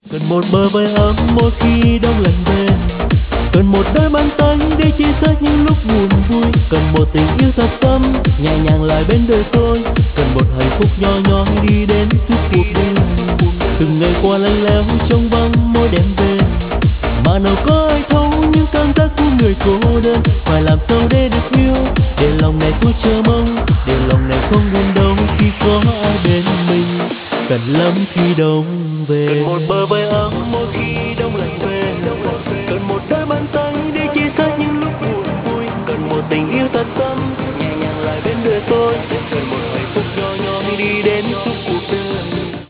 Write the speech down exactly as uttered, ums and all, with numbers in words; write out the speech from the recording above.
Cần một bờ vai ấm mỗi khi đông lạnh về, cần một đôi bàn tay để chia sẻ những lúc buồn vui, cần một tình yêu thật tâm nhẹ nhàng lại bên đời tôi, cần một hạnh phúc nhỏ nhoi đi đến suốt cuộc đời. Từng ngày qua lạnh lẽo trong vắng mỗi đêm về, mà nào có ai thấu những cảm giác của người cô đơn. Phải làm sao để được yêu, để lòng này thôi chờ mong, để lòng này không buồn đâu khi có ai bên mình. Cần lắm khi đông về, cần một bờ vai ấm mỗi